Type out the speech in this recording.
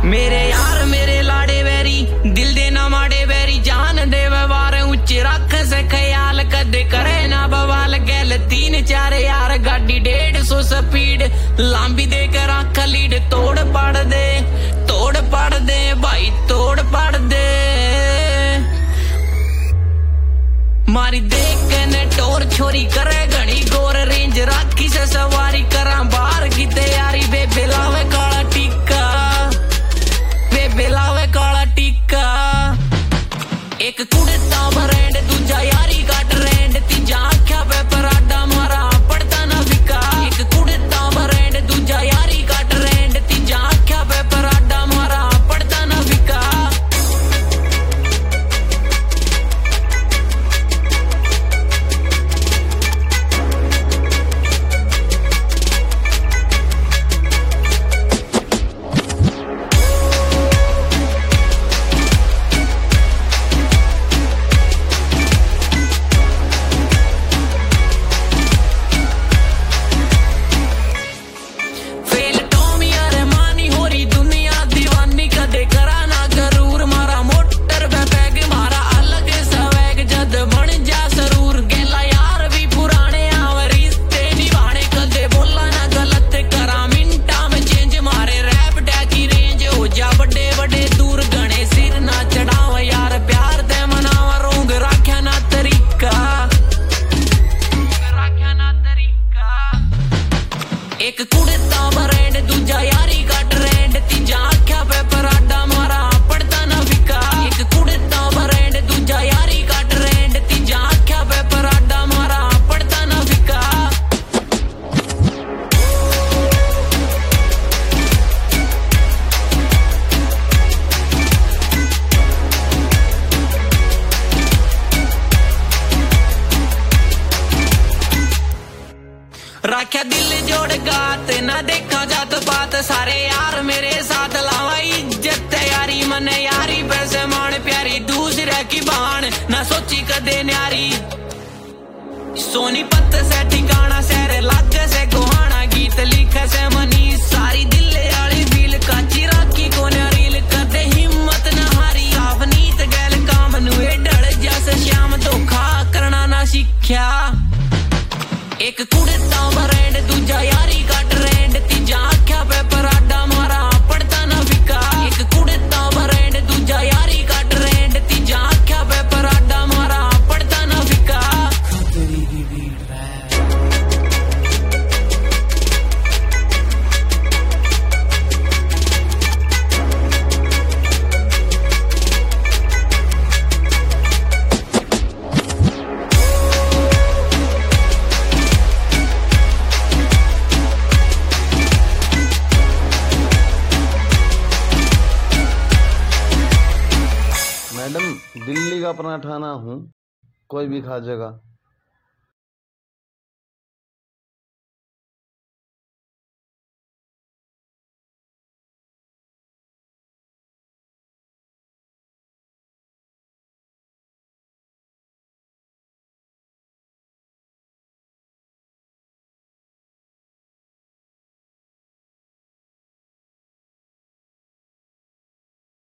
मेरे यार मेरे लाड़े बैरी दिल दे ना माड़े बैरी जान दे व्यवहार उच्च रख से ख्याल कदे करे ना बवाल गैल 3-4 यार गाड़ी 150 स्पीड लांबी दे कर आख लीड तोड़ पड़ दे भाई तोड़ पड़ दे मारी देख के ने टोर छोरी करे घनी गोर रेंज राखी से सवारी करा बाहर की तैयारी बेबे लावे काला टीका बेलावे काला टीका एक कुड़ता ब्रांड दूजा यारी का ट्रेंड तीजा आख्या पे पराडा मारा पड़ता ना फिका एक कुड़ता ब्रांड दूजा यारी का ट्रेंड तीजा आख्या पे पराडा मारा पड़ता ना फिका एक कुड़ता ब्रांड दूजा यारी का ट्रेंड तीजा आख्या पे पराडा मारा पड़ता ना फिका एक कुड़ता ब्रांड दूजा यारी का ट्रेंड तीजा आख्या पे पराडा मारा पड़ता ना फिका राख्या दिल जोड़ गात ना देखा जात बात सारे यार मेरे साथ लावा इज्जत तैयारी मने यारी पैसे मान प्यारी दूसरे की बाण ना सोची कदे न्यारी सोनीपत से ठिकाना शहर लाग से गोहाना गीत लिखे से मनी सारी दिल आली फील काची राखी को रील कदे हिम्मत न हारी सावनीत गैल काम नुए डल जैसे श्याम धोखा करना ना सीख्या एक कुड़ता ब्रांड दूजा यारी का ट्रेंड तीजा आख्या पे पराडा मारा पड़ता ना फिका एक कुड़ता ब्रांड दूजा यारी का ट्रेंड तीजा आख्या पे पराडा मारा पड़ता ना फिका मैडम दिल्ली का पराठा ना हूँ कोई भी खा जाएगा।